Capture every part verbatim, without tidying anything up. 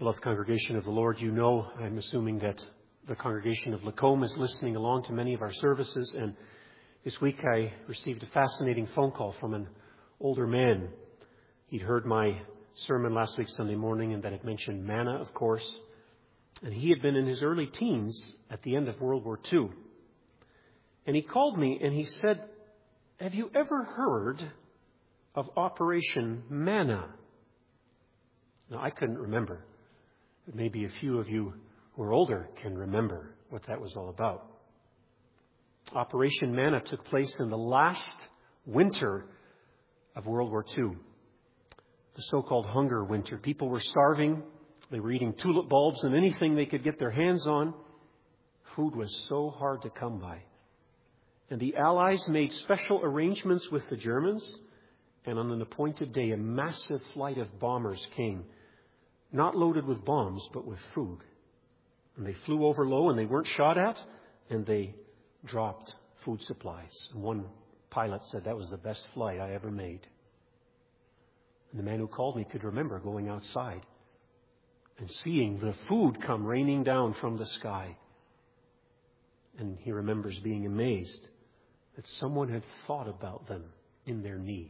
Beloved congregation of the Lord, you know, I'm assuming that the congregation of Lacombe is listening along to many of our services, and this week I received a fascinating phone call from an older man. He'd heard my sermon last week Sunday morning, and that it mentioned manna, of course, and he had been in his early teens at the end of World War Two. And he called me and he said, "Have you ever heard of Operation Manna?" Now, I couldn't remember. But maybe a few of you who are older can remember what that was all about. Operation Manna took place in the last winter of World War Two, the so-called hunger winter. People were starving. They were eating tulip bulbs and anything they could get their hands on. Food was so hard to come by. And the Allies made special arrangements with the Germans, and on an appointed day, a massive flight of bombers came, not loaded with bombs, but with food. And they flew over low, and they weren't shot at, and they dropped food supplies. And one pilot said that was the best flight I ever made. And the man who called me could remember going outside and seeing the food come raining down from the sky. And he remembers being amazed that someone had thought about them in their need.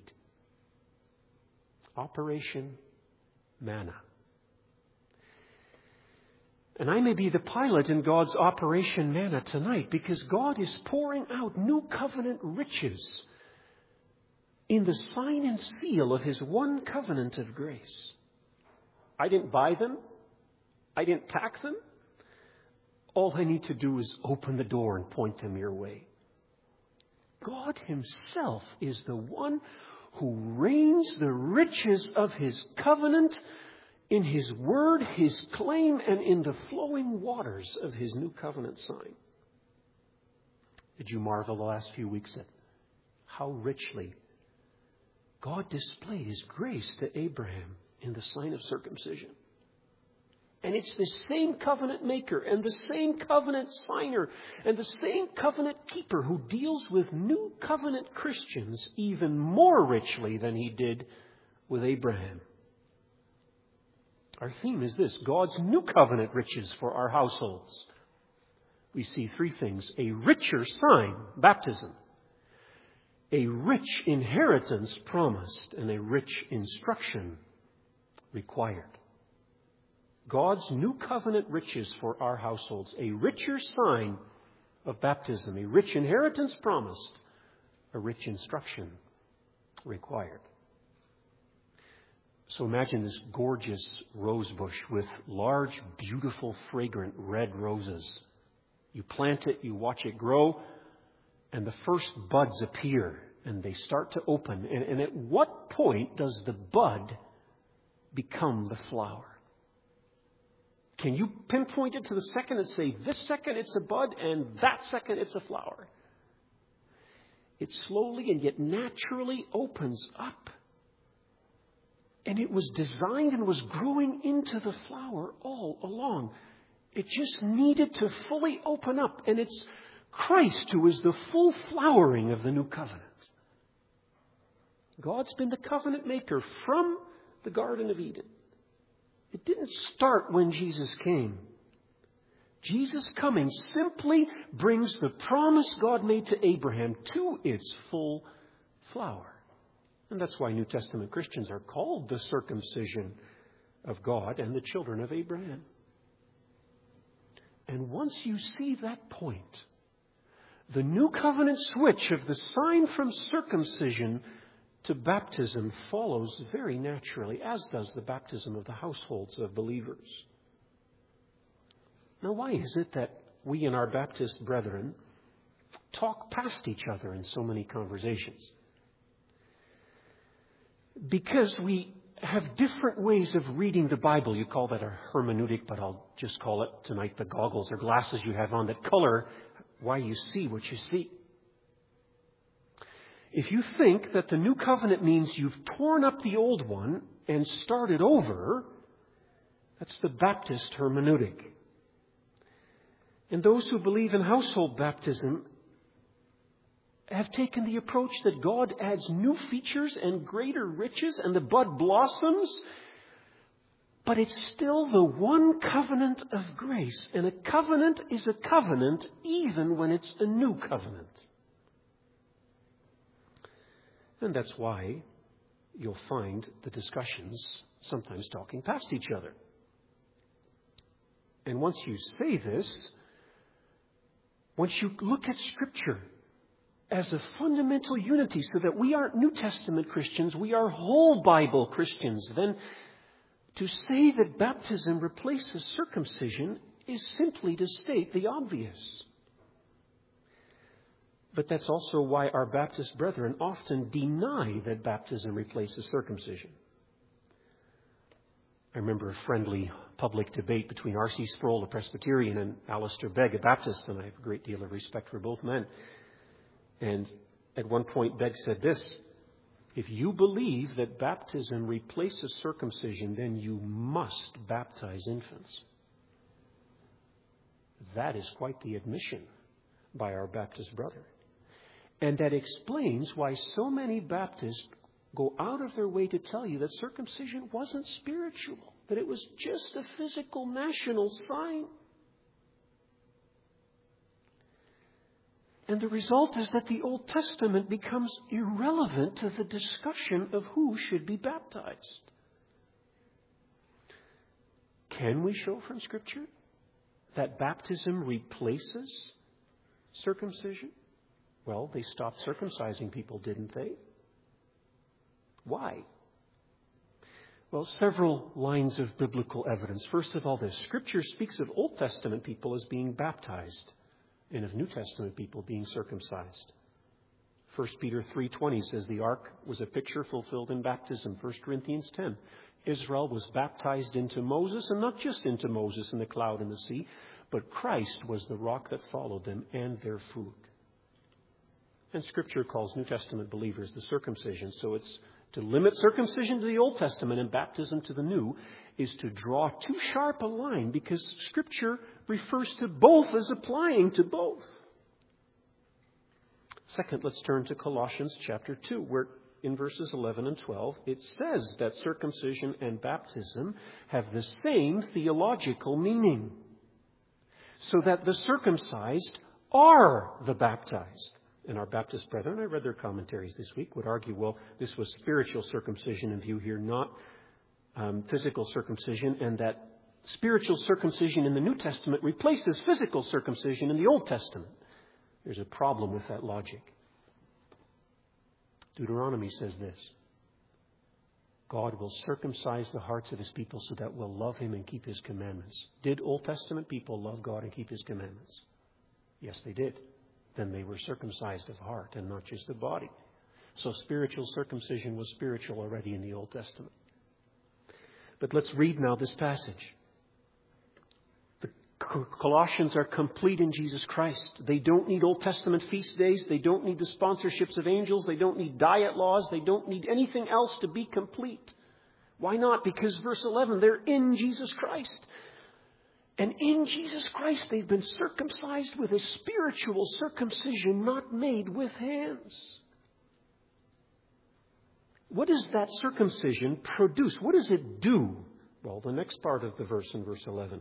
Operation Manna. And I may be the pilot in God's Operation Manna tonight, because God is pouring out new covenant riches in the sign and seal of His one covenant of grace. I didn't buy them. I didn't pack them. All I need to do is open the door and point them your way. God Himself is the one who reigns the riches of His covenant in His word, His claim, and in the flowing waters of His new covenant sign. Did you marvel the last few weeks at how richly God displayed His grace to Abraham in the sign of circumcision? And it's the same covenant maker and the same covenant signer and the same covenant keeper who deals with new covenant Christians even more richly than He did with Abraham. Our theme is this: God's new covenant riches for our households. We see three things: a richer sign, baptism; a rich inheritance promised; and a rich instruction required. God's new covenant riches for our households: a richer sign of baptism, a rich inheritance promised, a rich instruction required. So imagine this gorgeous rose bush with large, beautiful, fragrant red roses. You plant it, you watch it grow, and the first buds appear, and they start to open. And, and at what point does the bud become the flower? Can you pinpoint it to the second and say, this second it's a bud and that second it's a flower? It slowly and yet naturally opens up. And it was designed and was growing into the flower all along. It just needed to fully open up. And it's Christ who is the full flowering of the new covenant. God's been the covenant maker from the Garden of Eden. It didn't start when Jesus came. Jesus coming simply brings the promise God made to Abraham to its full flower. And that's why New Testament Christians are called the circumcision of God and the children of Abraham. And once you see that point, the new covenant switch of the sign from circumcision to baptism follows very naturally, as does the baptism of the households of believers. Now, why is it that we and our Baptist brethren talk past each other in so many conversations? Because we have different ways of reading the Bible. You call that a hermeneutic, but I'll just call it tonight the goggles or glasses you have on that color why you see what you see. If you think that the new covenant means you've torn up the old one and started over, that's the Baptist hermeneutic. And those who believe in household baptism have taken the approach that God adds new features and greater riches, and the bud blossoms But it's still the one covenant of grace. And a covenant is a covenant even when it's a new covenant. And that's why you'll find the discussions sometimes talking past each other. And once you say this, once you look at Scripture as a fundamental unity so that we aren't New Testament Christians, we are whole Bible Christians, then to say that baptism replaces circumcision is simply to state the obvious. But that's also why our Baptist brethren often deny that baptism replaces circumcision. I remember a friendly public debate between R C Sproul, a Presbyterian, and Alistair Begg, a Baptist, and I have a great deal of respect for both men. And at one point, Begg said this: if you believe that baptism replaces circumcision, then you must baptize infants. That is quite the admission by our Baptist brother. And that explains why so many Baptists go out of their way to tell you that circumcision wasn't spiritual, that it was just a physical national sign. And the result is that the Old Testament becomes irrelevant to the discussion of who should be baptized. Can we show from Scripture that baptism replaces circumcision? Well, they stopped circumcising people, didn't they? Why? Well, several lines of biblical evidence. First of all, this Scripture speaks of Old Testament people as being baptized and of New Testament people being circumcised. First Peter three twenty says the ark was a picture fulfilled in baptism. First Corinthians ten. Israel was baptized into Moses, and not just into Moses in the cloud and the sea, but Christ was the rock that followed them and their food. And Scripture calls New Testament believers the circumcision. So it's to limit circumcision to the Old Testament and baptism to the New is to draw too sharp a line, because Scripture refers to both as applying to both. Second, let's turn to Colossians chapter two, where in verses eleven and twelve, it says that circumcision and baptism have the same theological meaning, so that the circumcised are the baptized. And our Baptist brethren, I read their commentaries this week, would argue, well, this was spiritual circumcision in view here, not um, physical circumcision, and that spiritual circumcision in the New Testament replaces physical circumcision in the Old Testament. There's a problem with that logic. Deuteronomy says this: God will circumcise the hearts of His people so that we'll love Him and keep His commandments. Did Old Testament people love God and keep His commandments? Yes, they did. Then they were circumcised of heart and not just of body. So spiritual circumcision was spiritual already in the Old Testament. But let's read now this passage. The Colossians are complete in Jesus Christ. They don't need Old Testament feast days. They don't need the sponsorships of angels. They don't need diet laws. They don't need anything else to be complete. Why not? Because verse eleven, they're in Jesus Christ. And in Jesus Christ, they've been circumcised with a spiritual circumcision not made with hands. What does that circumcision produce? What does it do? Well, the next part of the verse in verse eleven.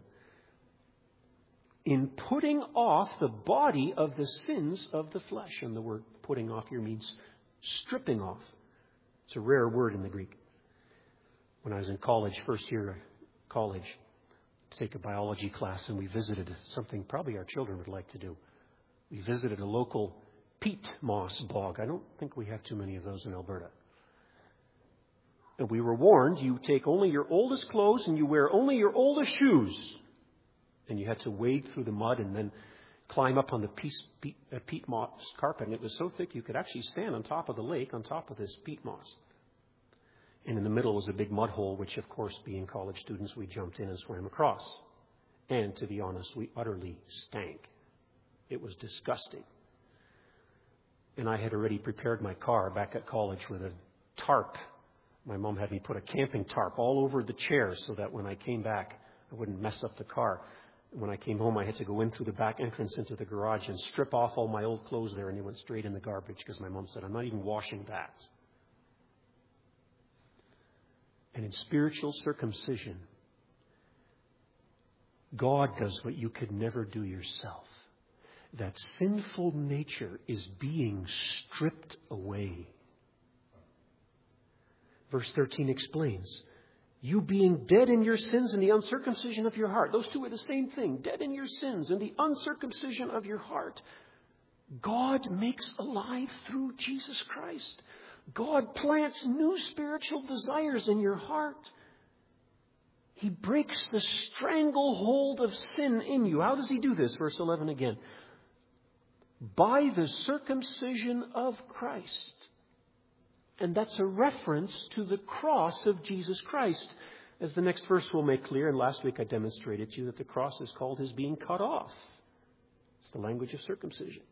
In putting off the body of the sins of the flesh. And the word putting off here means stripping off. It's a rare word in the Greek. When I was in college, first year of college, to take a biology class, and we visited something probably our children would like to do. We visited a local peat moss bog. I don't think we have too many of those in Alberta. And we were warned, you take only your oldest clothes and you wear only your oldest shoes. And you had to wade through the mud and then climb up on the peat, peat, uh, peat moss carpet. And it was so thick you could actually stand on top of the lake, on top of this peat moss. And in the middle was a big mud hole, which, of course, being college students, we jumped in and swam across. And to be honest, we utterly stank. It was disgusting. And I had already prepared my car back at college with a tarp. My mom had me put a camping tarp all over the chairs so that when I came back, I wouldn't mess up the car. When I came home, I had to go in through the back entrance into the garage and strip off all my old clothes there, and they went straight in the garbage because my mom said, I'm not even washing that. And in spiritual circumcision, God does what you could never do yourself. That sinful nature is being stripped away. Verse thirteen explains, you being dead in your sins and the uncircumcision of your heart. Those two are the same thing. Dead in your sins and the uncircumcision of your heart. God makes alive through Jesus Christ. God plants new spiritual desires in your heart. He breaks the stranglehold of sin in you. How does he do this? Verse eleven again. By the circumcision of Christ. And that's a reference to the cross of Jesus Christ. As the next verse will make clear, and last week I demonstrated to you that the cross is called his being cut off. It's the language of circumcision.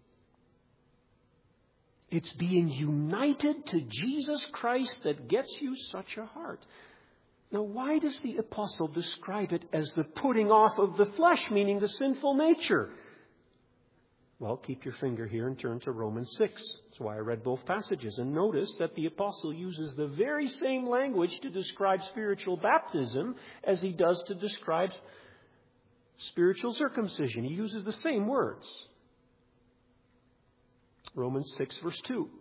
It's being united to Jesus Christ that gets you such a heart. Now, why does the apostle describe it as the putting off of the flesh, meaning the sinful nature? Well, keep your finger here and turn to Romans six. That's why I read both passages. And notice that the apostle uses the very same language to describe spiritual baptism as he does to describe spiritual circumcision. He uses the same words. Romans six, verse two.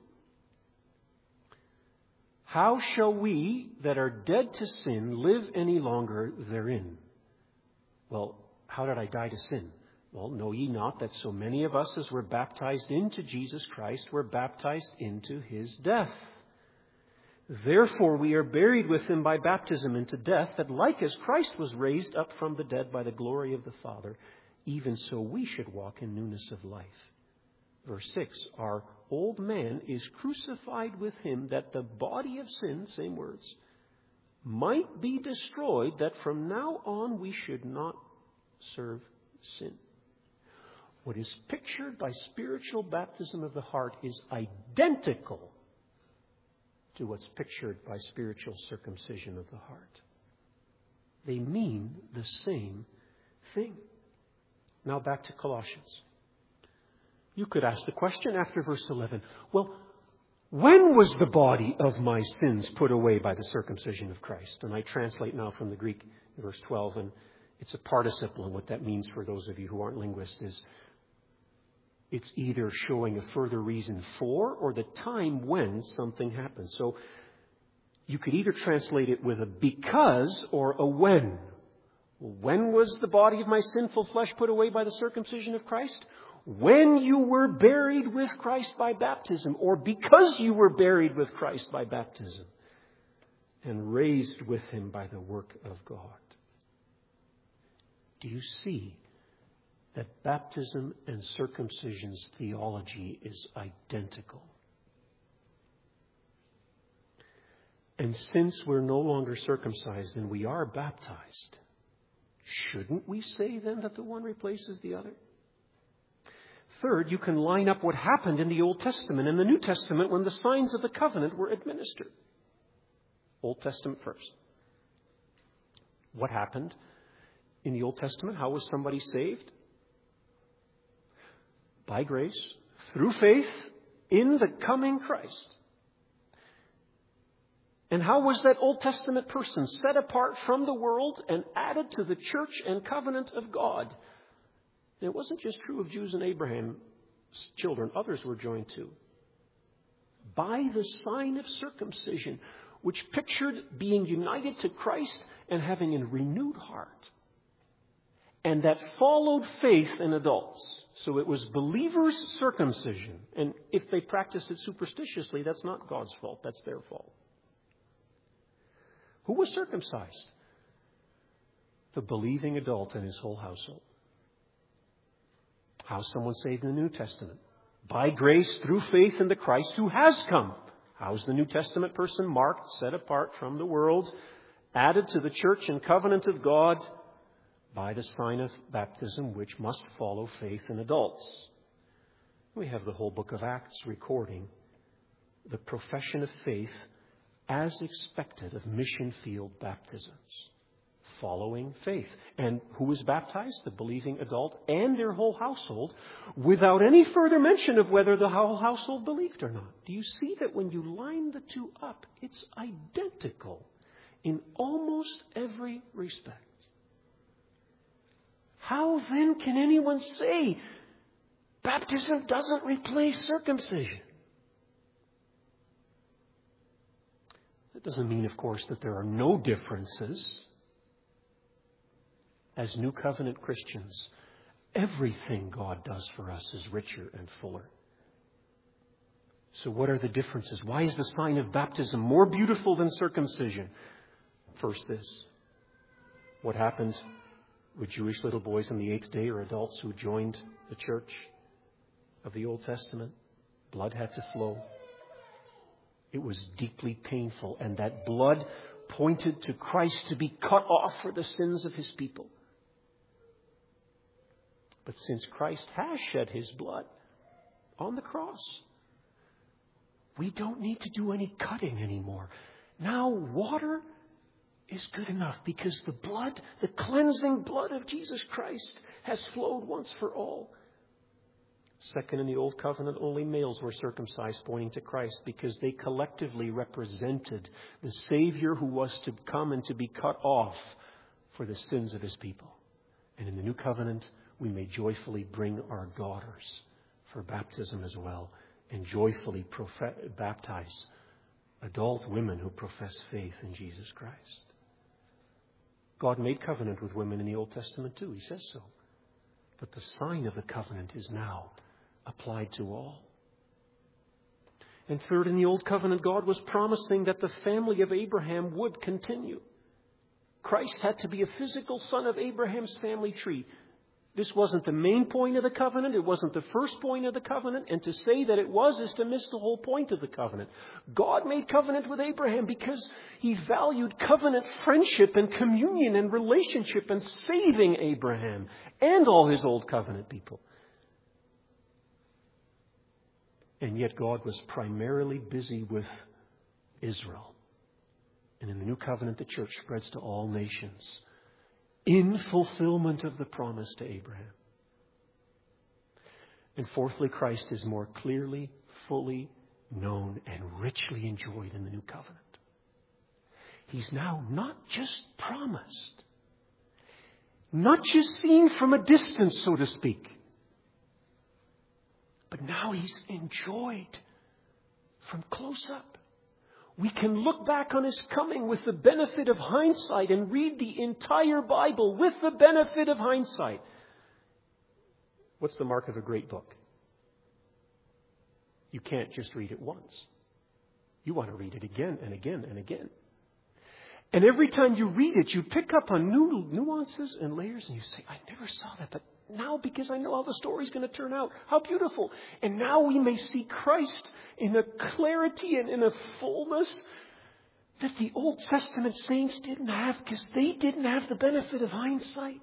How shall we that are dead to sin live any longer therein? Well, how did I die to sin? Well, know ye not that so many of us as were baptized into Jesus Christ were baptized into his death? Therefore we are buried with him by baptism into death, that like as Christ was raised up from the dead by the glory of the Father, even so we should walk in newness of life. Verse six, our old man is crucified with him, that the body of sin, same words, might be destroyed, that from now on we should not serve sin. What is pictured by spiritual baptism of the heart is identical to what's pictured by spiritual circumcision of the heart. They mean the same thing. Now back to Colossians. You could ask the question after verse eleven, well, when was the body of my sins put away by the circumcision of Christ? And I translate now from the Greek, verse twelve, and it's a participle, and what that means for those of you who aren't linguists is it's either showing a further reason for or the time when something happens. So you could either translate it with a because or a when. When was the body of my sinful flesh put away by the circumcision of Christ? When you were buried with Christ by baptism, or because you were buried with Christ by baptism and raised with him by the work of God. Do you see that baptism and circumcision's theology is identical? And since we're no longer circumcised and we are baptized, shouldn't we say then that the one replaces the other? Third, you can line up what happened in the Old Testament and the New Testament when the signs of the covenant were administered. Old Testament first. What happened in the Old Testament? How was somebody saved? By grace, through faith in the coming Christ. And how was that Old Testament person set apart from the world and added to the church and covenant of God? And it wasn't just true of Jews and Abraham's children. Others were joined too. By the sign of circumcision, which pictured being united to Christ and having a renewed heart. And that followed faith in adults. So it was believers' circumcision. And if they practiced it superstitiously, that's not God's fault. That's their fault. Who was circumcised? The believing adult and his whole household. How's someone saved in the New Testament? By grace through faith in the Christ who has come. How's the New Testament person marked, set apart from the world, added to the church and covenant of God? By the sign of baptism, which must follow faith in adults. We have the whole book of Acts recording the profession of faith as expected of mission field baptisms. Following faith. And who was baptized? The believing adult and their whole household, without any further mention of whether the whole household believed or not. Do you see that when you line the two up, it's identical in almost every respect? How then can anyone say baptism doesn't replace circumcision? That doesn't mean, of course, that there are no differences. As New Covenant Christians, everything God does for us is richer and fuller. So what are the differences? Why is the sign of baptism more beautiful than circumcision? First, this. What happened with Jewish little boys on the eighth day, or adults who joined the church of the Old Testament? Blood had to flow. It was deeply painful, and that blood pointed to Christ to be cut off for the sins of his people. But since Christ has shed his blood on the cross, we don't need to do any cutting anymore. Now water is good enough because the blood, the cleansing blood of Jesus Christ has flowed once for all. Second, in the Old Covenant, only males were circumcised, pointing to Christ, because they collectively represented the Savior who was to come and to be cut off for the sins of his people. And in the New Covenant, we may joyfully bring our daughters for baptism as well, and joyfully profe- baptize adult women who profess faith in Jesus Christ. God made covenant with women in the Old Testament too. He says so. But the sign of the covenant is now applied to all. And third, in the Old Covenant, God was promising that the family of Abraham would continue. Christ had to be a physical son of Abraham's family tree. This wasn't the main point of the covenant. It wasn't the first point of the covenant. And to say that it was is to miss the whole point of the covenant. God made covenant with Abraham because he valued covenant friendship and communion and relationship and saving Abraham and all his old covenant people. And yet God was primarily busy with Israel. And in the New Covenant, the church spreads to all nations in fulfillment of the promise to Abraham. And fourthly, Christ is more clearly, fully known and richly enjoyed in the New Covenant. He's now not just promised, not just seen from a distance, so to speak, but now he's enjoyed from close up. We can look back on his coming with the benefit of hindsight and read the entire Bible with the benefit of hindsight. What's the mark of a great book? You can't just read it once. You want to read it again and again and again. And every time you read it, you pick up on new nuances and layers, and you say, I never saw that, but now because I know how the story's going to turn out. How beautiful. And now we may see Christ in a clarity and in a fullness that the Old Testament saints didn't have because they didn't have the benefit of hindsight.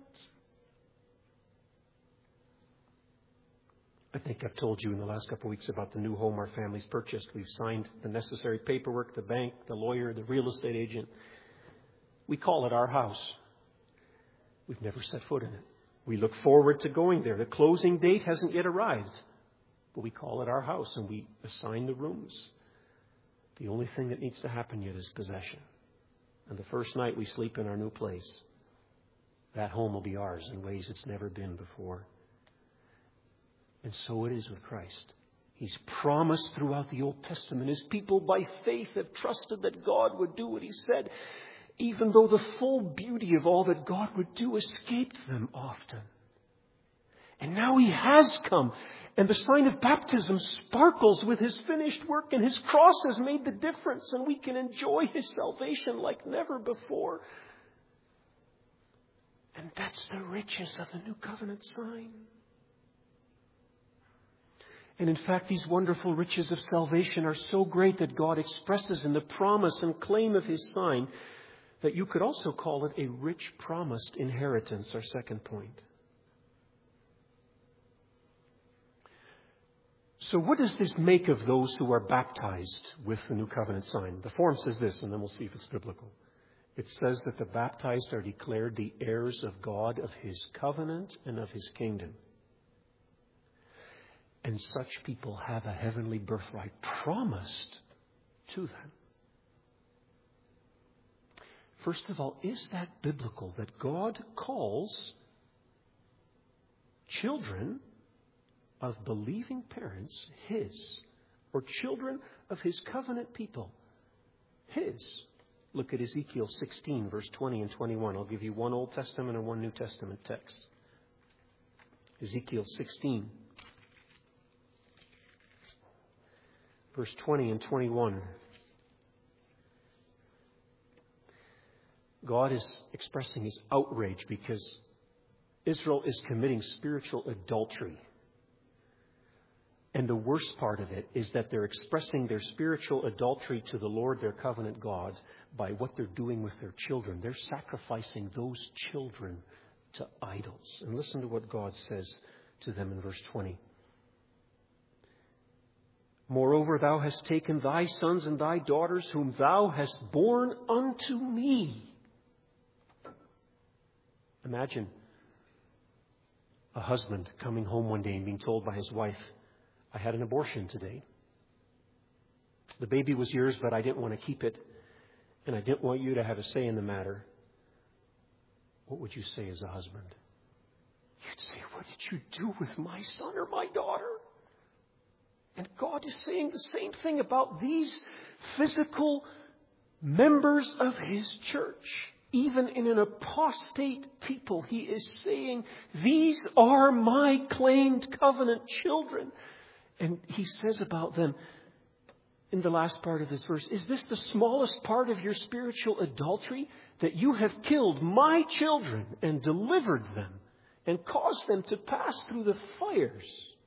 I think I've told you in the last couple of weeks about the new home our family's purchased. We've signed the necessary paperwork, the bank, the lawyer, the real estate agent. We call it our house. We've never set foot in it. We look forward to going there. The closing date hasn't yet arrived, but we call it our house and we assign the rooms. The only thing that needs to happen yet is possession. And the first night we sleep in our new place, that home will be ours in ways it's never been before. And so it is with Christ. He's promised throughout the Old Testament. His people by faith have trusted that God would do what he said, even though the full beauty of all that God would do escaped them often. And now he has come, and the sign of baptism sparkles with his finished work, and his cross has made the difference, and we can enjoy his salvation like never before. And that's the riches of the New Covenant sign. And in fact, these wonderful riches of salvation are so great that God expresses in the promise and claim of his sign that you could also call it a rich promised inheritance, our second point. So what does this make of those who are baptized with the New Covenant sign? The form says this, and then we'll see if it's biblical. It says that the baptized are declared the heirs of God, of his covenant, and of his kingdom. And such people have a heavenly birthright promised to them. First of all, is that biblical that God calls children of believing parents, His, or children of His covenant people, His. Look at Ezekiel sixteen, verse twenty and twenty-one. I'll give you one Old Testament and one New Testament text. Ezekiel sixteen, verse twenty and twenty-one. God is expressing His outrage because Israel is committing spiritual adultery. And the worst part of it is that they're expressing their spiritual adultery to the Lord, their covenant God, by what they're doing with their children. They're sacrificing those children to idols. And listen to what God says to them in verse twenty. Moreover, thou hast taken thy sons and thy daughters, whom thou hast borne unto me. Imagine a husband coming home one day and being told by his wife, I had an abortion today. The baby was yours, but I didn't want to keep it, and I didn't want you to have a say in the matter. What would you say as a husband? You'd say, what did you do with my son or my daughter? And God is saying the same thing about these physical members of His church. Even in an apostate people, He is saying, these are my claimed covenant children. And He says about them in the last part of this verse, is this the smallest part of your spiritual adultery? That you have killed my children and delivered them and caused them to pass through the fires.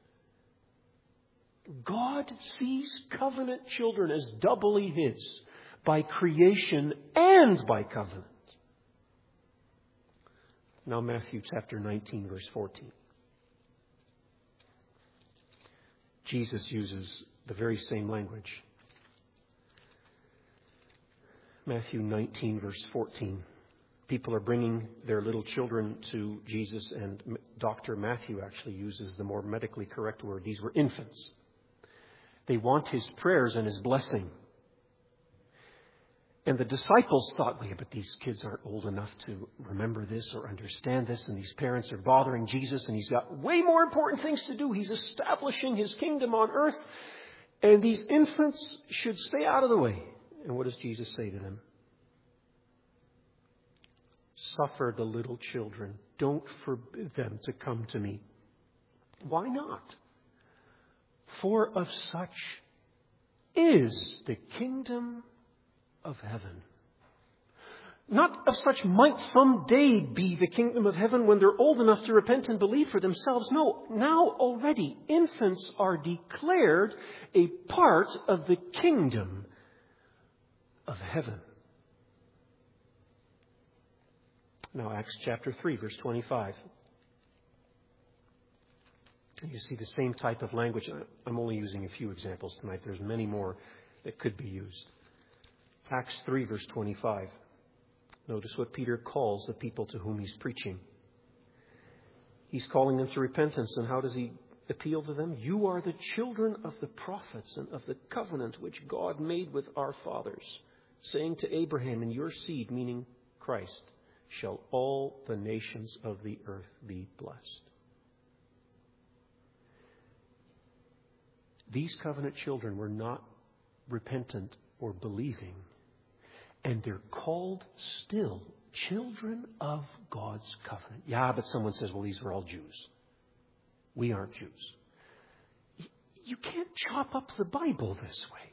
God sees covenant children as doubly His by creation and by covenant. Now Matthew chapter nineteen, verse fourteen. Jesus uses the very same language. Matthew nineteen, verse fourteen. People are bringing their little children to Jesus, and Doctor Matthew actually uses the more medically correct word. These were infants. They want His prayers and His blessing. And the disciples thought, well, but these kids aren't old enough to remember this or understand this, and these parents are bothering Jesus, and He's got way more important things to do. He's establishing His kingdom on earth, and these infants should stay out of the way. And what does Jesus say to them? Suffer the little children. Don't forbid them to come to me. Why not? For of such is the kingdom of heaven. Not of such might someday be the kingdom of heaven when they're old enough to repent and believe for themselves. No, now already infants are declared a part of the kingdom of heaven. Now Acts chapter three, verse twenty-five. You see the same type of language. I'm only using a few examples tonight. There's many more that could be used. Acts three, verse twenty-five. Notice what Peter calls the people to whom he's preaching. He's calling them to repentance. And how does he appeal to them? You are the children of the prophets and of the covenant which God made with our fathers, saying to Abraham, in your seed, meaning Christ, shall all the nations of the earth be blessed. These covenant children were not repentant or believing, and they're called still children of God's covenant. Yeah, but someone says, well, these were all Jews. We aren't Jews. You can't chop up the Bible this way.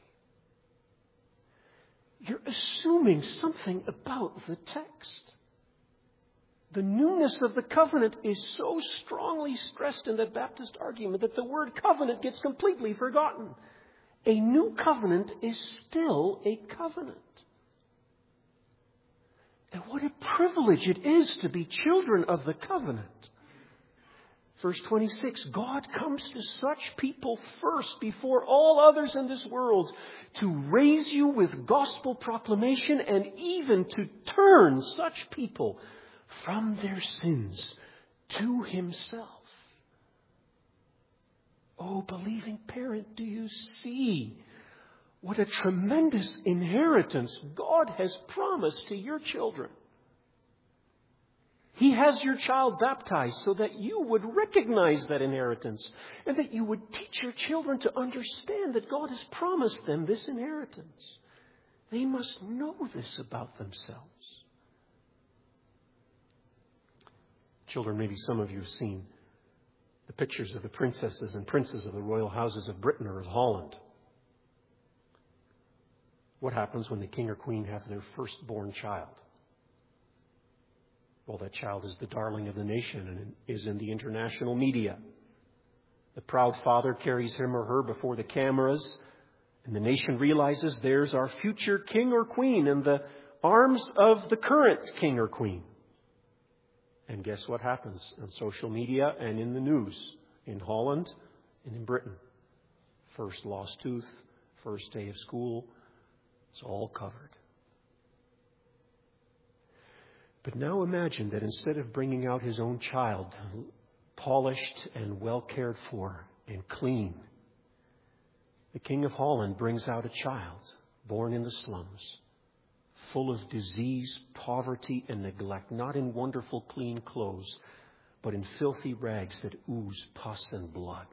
You're assuming something about the text. The newness of the covenant is so strongly stressed in the Baptist argument that the word covenant gets completely forgotten. A new covenant is still a covenant. And what a privilege it is to be children of the covenant. Verse twenty-six, God comes to such people first before all others in this world to raise you with gospel proclamation and even to turn such people from their sins to Himself. Oh, believing parent, do you see what a tremendous inheritance God has promised to your children? He has your child baptized so that you would recognize that inheritance and that you would teach your children to understand that God has promised them this inheritance. They must know this about themselves. Children, maybe some of you have seen the pictures of the princesses and princes of the royal houses of Britain or of Holland. What happens when the king or queen have their firstborn child? Well, that child is the darling of the nation and is in the international media. The proud father carries him or her before the cameras, and the nation realizes there's our future king or queen in the arms of the current king or queen. And guess what happens on social media and in the news in Holland and in Britain? First lost tooth, first day of school, it's all covered. But now imagine that instead of bringing out his own child, polished and well cared for and clean, the King of Holland brings out a child born in the slums, full of disease, poverty, and neglect, not in wonderful clean clothes, but in filthy rags that ooze pus and blood.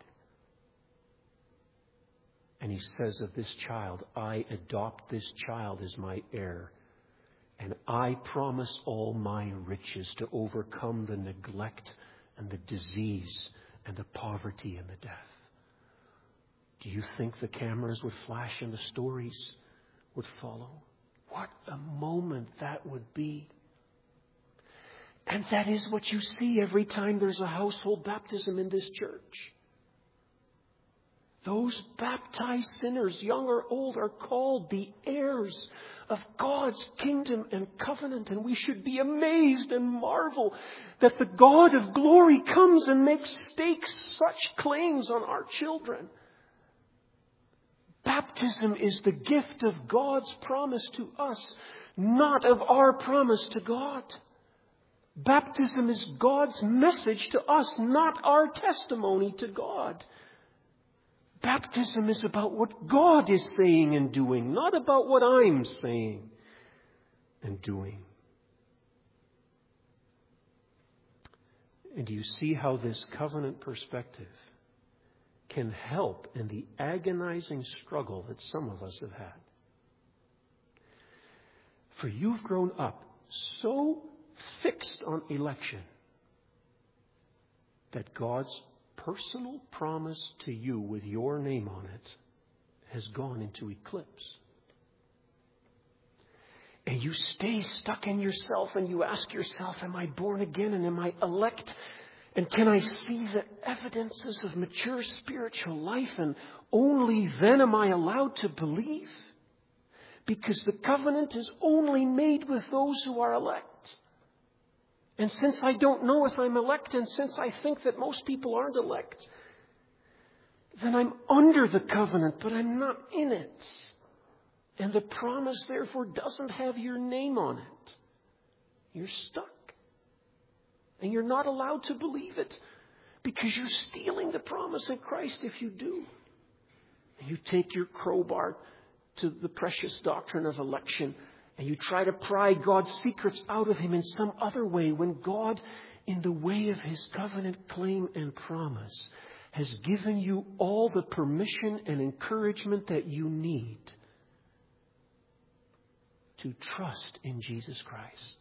And he says of this child, I adopt this child as my heir. And I promise all my riches to overcome the neglect and the disease and the poverty and the death. Do you think the cameras would flash and the stories would follow? What a moment that would be. And that is what you see every time there's a household baptism in this church. Those baptized sinners, young or old, are called the heirs of God's kingdom and covenant. And we should be amazed and marvel that the God of glory comes and makes stakes such claims on our children. Baptism is the gift of God's promise to us, not of our promise to God. Baptism is God's message to us, not our testimony to God. Baptism is about what God is saying and doing, not about what I'm saying and doing. And do you see how this covenant perspective can help in the agonizing struggle that some of us have had? For you've grown up so fixed on election that God's personal promise to you with your name on it has gone into eclipse. And you stay stuck in yourself and you ask yourself, am I born again and am I elect? And can I see the evidences of mature spiritual life? And only then am I allowed to believe? Because the covenant is only made with those who are elect. And since I don't know if I'm elect, and since I think that most people aren't elect, then I'm under the covenant, but I'm not in it. And the promise, therefore, doesn't have your name on it. You're stuck. And you're not allowed to believe it, because you're stealing the promise in Christ if you do. And you take your crowbar to the precious doctrine of election, and you try to pry God's secrets out of Him in some other way, when God, in the way of His covenant claim and promise, has given you all the permission and encouragement that you need to trust in Jesus Christ.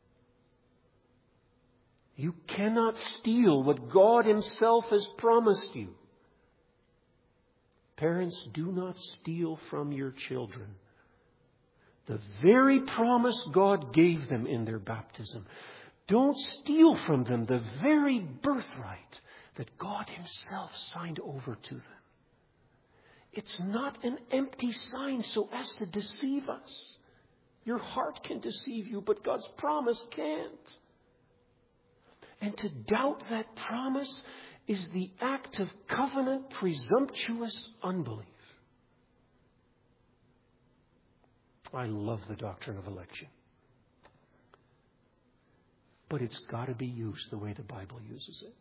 You cannot steal what God Himself has promised you. Parents, do not steal from your children the very promise God gave them in their baptism. Don't steal from them the very birthright that God Himself signed over to them. It's not an empty sign so as to deceive us. Your heart can deceive you, but God's promise can't. And to doubt that promise is the act of covenant, presumptuous unbelief. I love the doctrine of election. But it's got to be used the way the Bible uses it.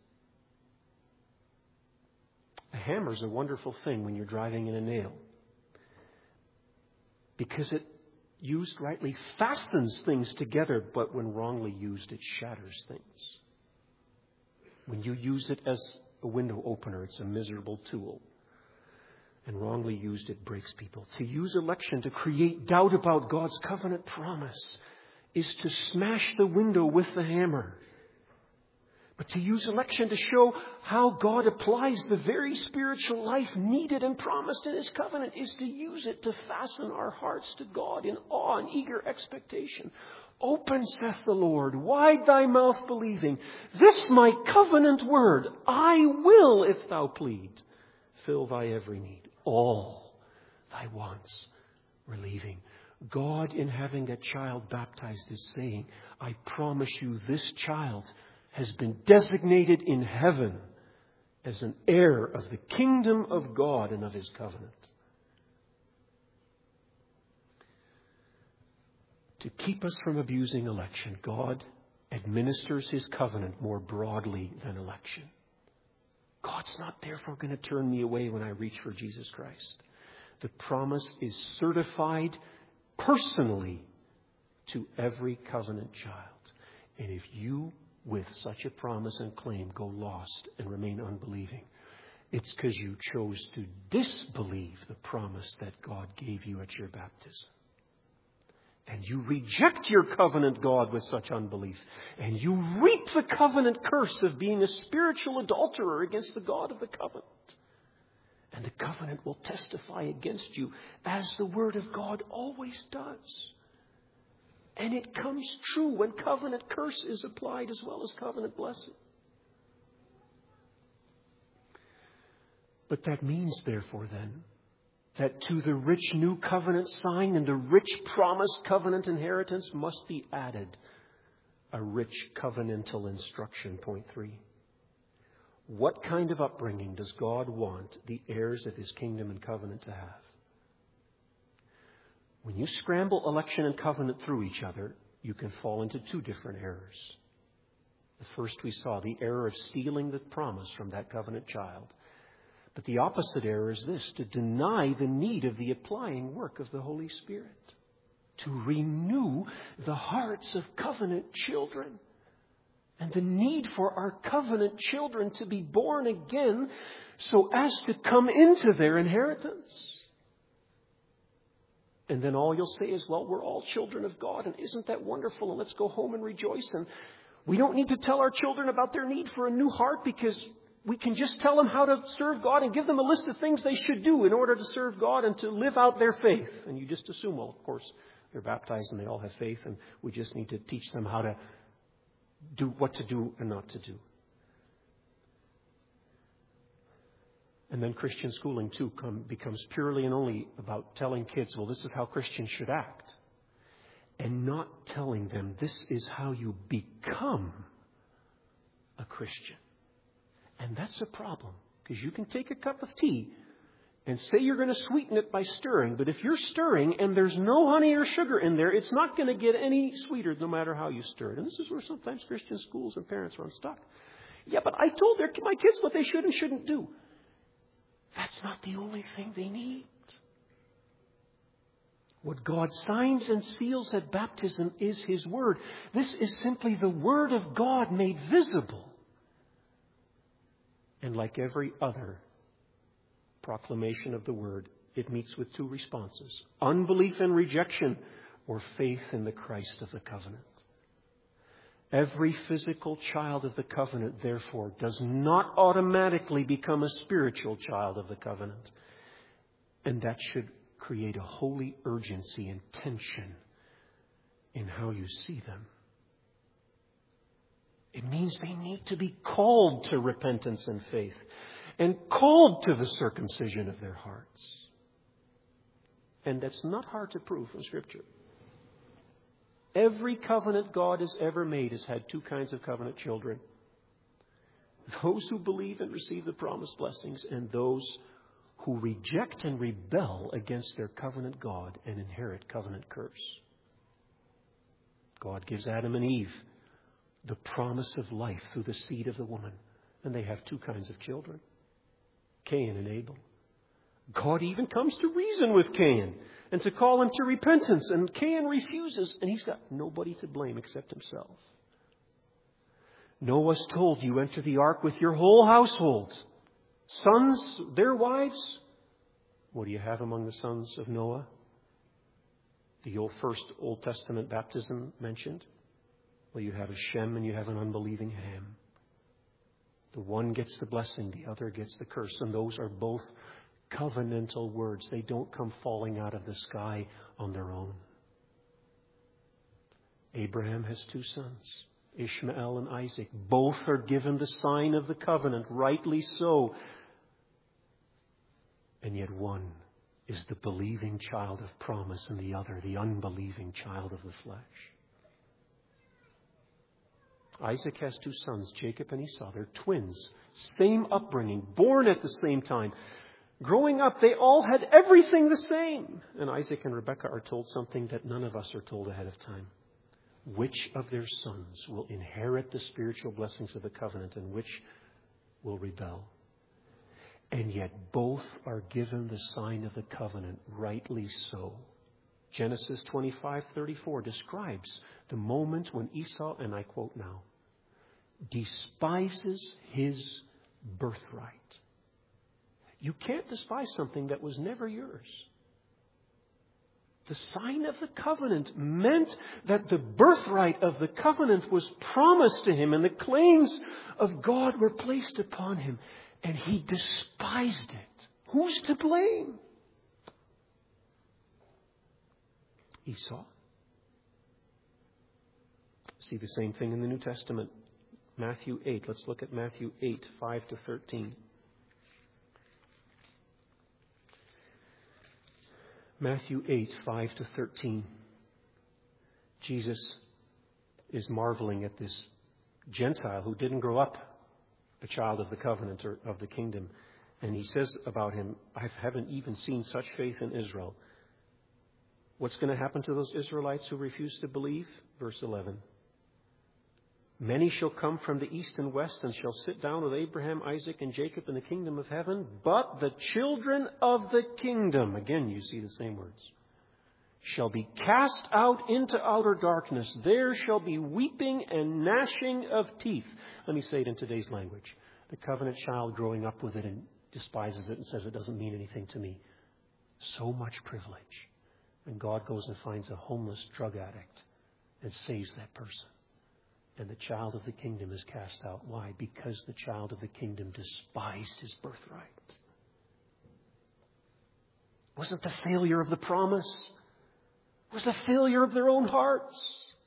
A hammer is a wonderful thing when you're driving in a nail, because it used rightly, fastens things together, but when wrongly used, it shatters things. When you use it as a window opener, it's a miserable tool. And wrongly used, it breaks people. To use election to create doubt about God's covenant promise is to smash the window with the hammer. But to use election to show how God applies the very spiritual life needed and promised in His covenant is to use it to fasten our hearts to God in awe and eager expectation. Open, saith the Lord, wide thy mouth believing. This my covenant word, I will, if thou plead, fill thy every need, all thy wants relieving. God, in having a child baptized, is saying, I promise you this child has been designated in heaven as an heir of the kingdom of God and of His covenant. To keep us from abusing election, God administers His covenant more broadly than election. God's not therefore going to turn me away when I reach for Jesus Christ. The promise is certified personally to every covenant child. And if you, with such a promise and claim, go lost and remain unbelieving, it's because you chose to disbelieve the promise that God gave you at your baptism. And you reject your covenant God with such unbelief. And you reap the covenant curse of being a spiritual adulterer against the God of the covenant. And the covenant will testify against you, as the Word of God always does. And it comes true when covenant curse is applied as well as covenant blessing. But that means, therefore, then, that to the rich new covenant sign and the rich promised covenant inheritance must be added a rich covenantal instruction. Point three. What kind of upbringing does God want the heirs of His kingdom and covenant to have? When you scramble election and covenant through each other, you can fall into two different errors. The first we saw, the error of stealing the promise from that covenant child. But the opposite error is this, to deny the need of the applying work of the Holy Spirit, to renew the hearts of covenant children, and the need for our covenant children to be born again so as to come into their inheritance. And then all you'll say is, well, we're all children of God, and isn't that wonderful? And let's go home and rejoice. And we don't need to tell our children about their need for a new heart, because we can just tell them how to serve God and give them a list of things they should do in order to serve God and to live out their faith. And you just assume, well, of course, they're baptized and they all have faith, and we just need to teach them how to do what to do and not to do. And then Christian schooling, too, come, becomes purely and only about telling kids, well, this is how Christians should act. And not telling them this is how you become a Christian. And that's a problem, because you can take a cup of tea and say you're going to sweeten it by stirring. But if you're stirring and there's no honey or sugar in there, it's not going to get any sweeter no matter how you stir it. And this is where sometimes Christian schools and parents are unstuck. Yeah, but I told their, my kids what they should and shouldn't do. That's not the only thing they need. What God signs and seals at baptism is His Word. This is simply the Word of God made visible. And like every other proclamation of the Word, it meets with two responses: unbelief and rejection, or faith in the Christ of the covenant. Every physical child of the covenant, therefore, does not automatically become a spiritual child of the covenant. And that should create a holy urgency and tension in how you see them. It means they need to be called to repentance and faith, and called to the circumcision of their hearts. And that's not hard to prove from Scripture. Every covenant God has ever made has had two kinds of covenant children: those who believe and receive the promised blessings, and those who reject and rebel against their covenant God and inherit covenant curse. God gives Adam and Eve the promise of life through the seed of the woman, and they have two kinds of children: Cain and Abel. God even comes to reason with Cain and to call him to repentance. And Cain refuses, and he's got nobody to blame except himself. Noah's told, you enter the ark with your whole household. Sons, their wives. What do you have among the sons of Noah? The old first Old Testament baptism mentioned. Well, you have a Shem and you have an unbelieving Ham. The one gets the blessing, the other gets the curse. And those are both covenantal words. They don't come falling out of the sky on their own. Abraham has two sons, Ishmael and Isaac. Both are given the sign of the covenant, rightly so. And yet one is the believing child of promise and the other the unbelieving child of the flesh. Isaac has two sons, Jacob and Esau. They're twins, same upbringing, born at the same time. Growing up, they all had everything the same. And Isaac and Rebekah are told something that none of us are told ahead of time. Which of their sons will inherit the spiritual blessings of the covenant and which will rebel? And yet both are given the sign of the covenant, rightly so. Genesis twenty-five thirty-four describes the moment when Esau, and I quote now, despises his birthright. You can't despise something that was never yours. The sign of the covenant meant that the birthright of the covenant was promised to him and the claims of God were placed upon him. And he despised it. Who's to blame? Esau. See the same thing in the New Testament. Matthew eight. Let's look at Matthew eight, five to thirteen. Matthew eight, five to thirteen. Jesus is marveling at this Gentile who didn't grow up a child of the covenant or of the kingdom. And he says about him, I haven't even seen such faith in Israel. What's going to happen to those Israelites who refuse to believe? Verse eleven. Many shall come from the east and west and shall sit down with Abraham, Isaac, and Jacob in the kingdom of heaven. But the children of the kingdom, again you see the same words, shall be cast out into outer darkness. There shall be weeping and gnashing of teeth. Let me say it in today's language. The covenant child growing up with it and despises it and says it doesn't mean anything to me. So much privilege. And God goes and finds a homeless drug addict and saves that person. And the child of the kingdom is cast out. Why? Because the child of the kingdom despised his birthright. Wasn't the failure of the promise? It was the failure of their own hearts.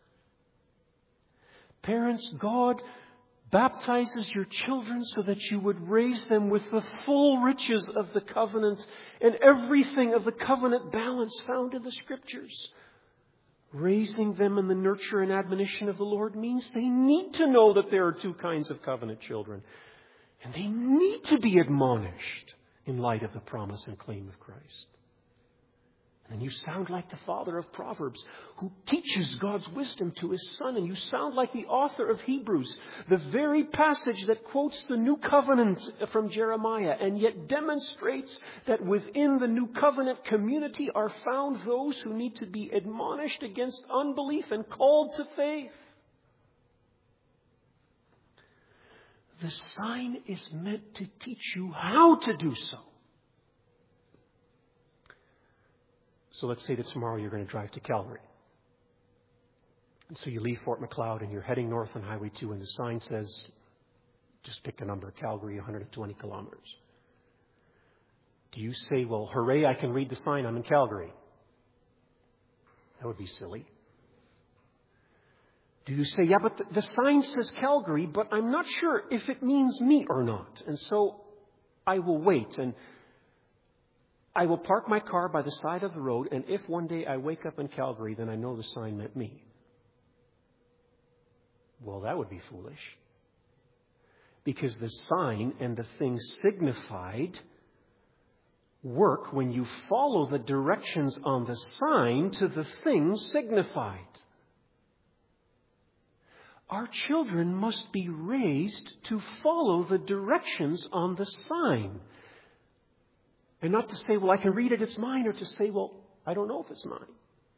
Parents, God baptizes your children so that you would raise them with the full riches of the covenant and everything of the covenant balance found in the Scriptures. Raising them in the nurture and admonition of the Lord means they need to know that there are two kinds of covenant children. And they need to be admonished in light of the promise and claim of Christ. And you sound like the father of Proverbs who teaches God's wisdom to his son. And you sound like the author of Hebrews, the very passage that quotes the new covenant from Jeremiah and yet demonstrates that within the new covenant community are found those who need to be admonished against unbelief and called to faith. The sign is meant to teach you how to do so. So let's say that tomorrow you're going to drive to Calgary. And so you leave Fort Macleod and you're heading north on Highway two and the sign says, just pick a number, Calgary, one hundred twenty kilometers. Do you say, well, hooray, I can read the sign, I'm in Calgary? That would be silly. Do you say, yeah, but the, the sign says Calgary, but I'm not sure if it means me or not. And so I will wait and I will park my car by the side of the road, and if one day I wake up in Calgary, then I know the sign meant me. Well, that would be foolish. Because the sign and the thing signified work when you follow the directions on the sign to the thing signified. Our children must be raised to follow the directions on the sign. And not to say, well, I can read it, it's mine, or to say, well, I don't know if it's mine.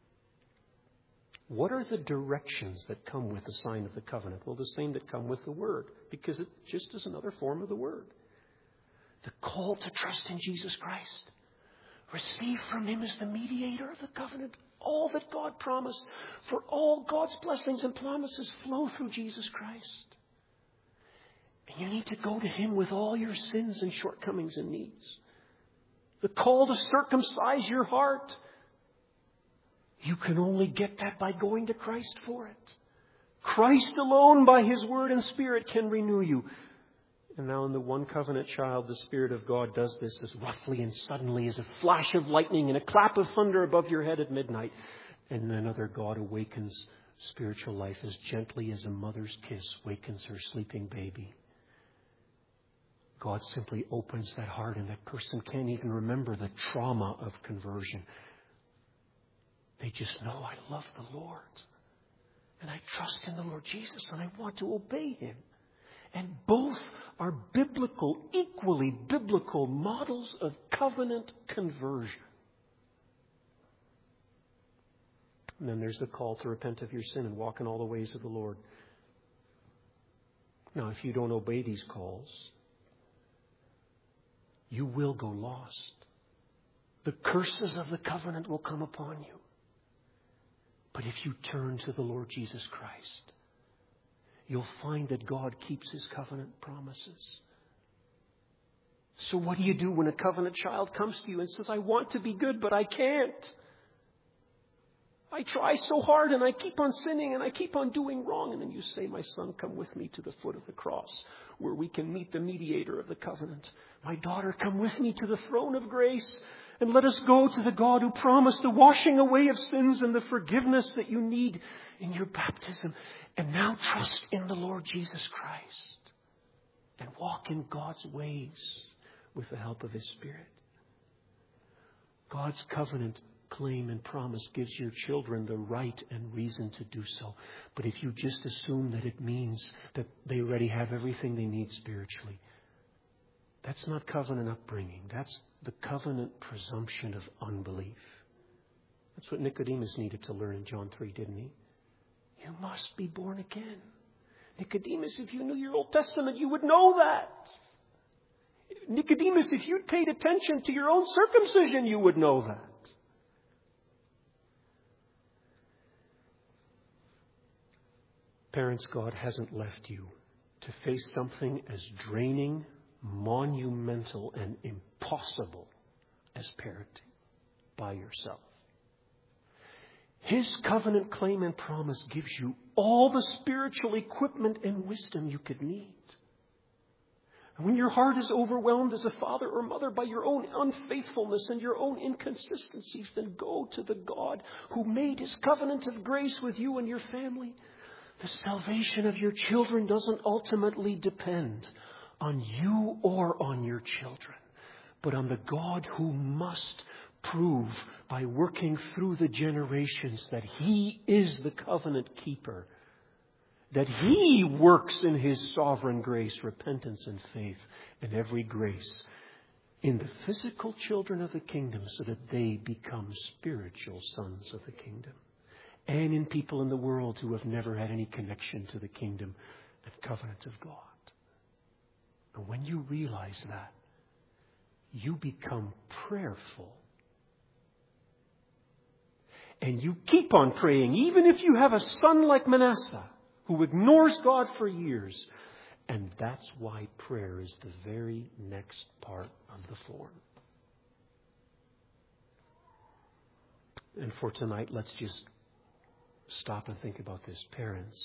What are the directions that come with the sign of the covenant? Well, the same that come with the Word, because it just is another form of the Word. The call to trust in Jesus Christ. Receive from Him as the mediator of the covenant all that God promised. For all God's blessings and promises flow through Jesus Christ. And you need to go to Him with all your sins and shortcomings and needs. The call to circumcise your heart. You can only get that by going to Christ for it. Christ alone by His Word and Spirit can renew you. And now in the one covenant child, the Spirit of God does this as roughly and suddenly as a flash of lightning and a clap of thunder above your head at midnight. And another God awakens spiritual life as gently as a mother's kiss wakens her sleeping baby. God simply opens that heart, and that person can't even remember the trauma of conversion. They just know, I love the Lord. And I trust in the Lord Jesus, and I want to obey Him. And both are biblical, equally biblical models of covenant conversion. And then there's the call to repent of your sin and walk in all the ways of the Lord. Now, if you don't obey these calls, you will go lost. The curses of the covenant will come upon you. But if you turn to the Lord Jesus Christ, you'll find that God keeps His covenant promises. So what do you do when a covenant child comes to you and says, I want to be good, but I can't? I try so hard and I keep on sinning and I keep on doing wrong. And then you say, my son, come with me to the foot of the cross where we can meet the mediator of the covenant. My daughter, come with me to the throne of grace and let us go to the God who promised the washing away of sins and the forgiveness that you need in your baptism. And now trust in the Lord Jesus Christ and walk in God's ways with the help of His Spirit. God's covenant claim and promise gives your children the right and reason to do so. But if you just assume that it means that they already have everything they need spiritually, that's not covenant upbringing. That's the covenant presumption of unbelief. That's what Nicodemus needed to learn in John three, didn't he? You must be born again. Nicodemus, if you knew your Old Testament, you would know that. Nicodemus, if you'd paid attention to your own circumcision, you would know that. Parents, God hasn't left you to face something as draining, monumental, and impossible as parenting by yourself. His covenant claim and promise gives you all the spiritual equipment and wisdom you could need. And when your heart is overwhelmed as a father or mother by your own unfaithfulness and your own inconsistencies, then go to the God who made His covenant of grace with you and your family. The salvation of your children doesn't ultimately depend on you or on your children, but on the God who must prove by working through the generations that He is the covenant keeper, that He works in His sovereign grace, repentance and faith, and every grace in the physical children of the kingdom so that they become spiritual sons of the kingdom. And in people in the world who have never had any connection to the kingdom and covenant of God. And when you realize that, you become prayerful. And you keep on praying, even if you have a son like Manasseh, who ignores God for years. And that's why prayer is the very next part of the form. And for tonight, let's just stop and think about this. Parents,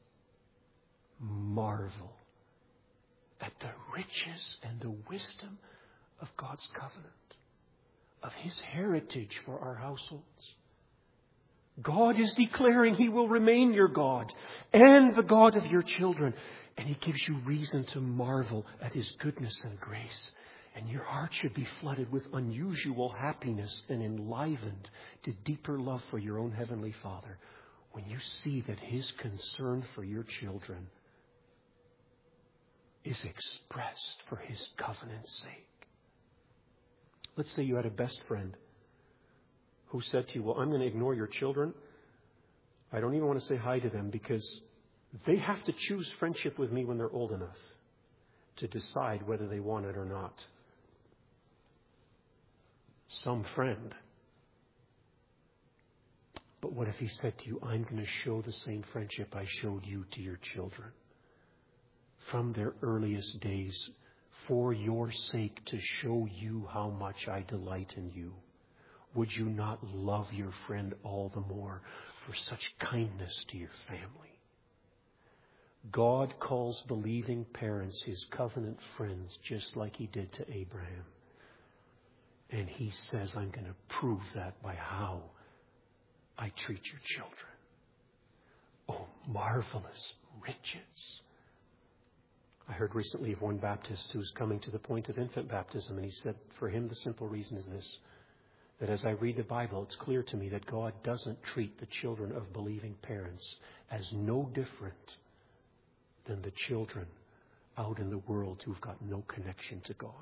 marvel at the riches and the wisdom of God's covenant, of His heritage for our households. God is declaring He will remain your God and the God of your children. And He gives you reason to marvel at His goodness and grace. And your heart should be flooded with unusual happiness and enlivened to deeper love for your own Heavenly Father when you see that His concern for your children is expressed for His covenant's sake. Let's say you had a best friend who said to you, well, I'm going to ignore your children. I don't even want to say hi to them because they have to choose friendship with me when they're old enough to decide whether they want it or not. Some friend. But what if he said to you, I'm going to show the same friendship I showed you to your children from their earliest days for your sake, to show you how much I delight in you? Would you not love your friend all the more for such kindness to your family? God calls believing parents His covenant friends, just like He did to Abraham. And He says, I'm going to prove that by how I treat your children. Oh, marvelous riches. I heard recently of one Baptist who's coming to the point of infant baptism, and he said for him the simple reason is this, that as I read the Bible, it's clear to me that God doesn't treat the children of believing parents as no different than the children out in the world who've got no connection to God.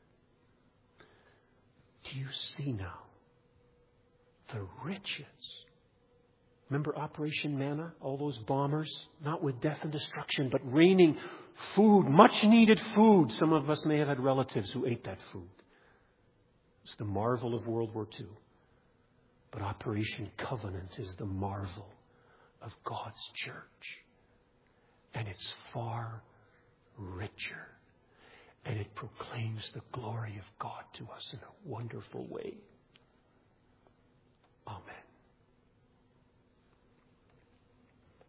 Do you see now the riches? Remember Operation Manna? All those bombers, not with death and destruction, but raining food, much needed food. Some of us may have had relatives who ate that food. It's the marvel of World War Two. But Operation Covenant is the marvel of God's church. And it's far richer. And it proclaims the glory of God to us in a wonderful way. Amen.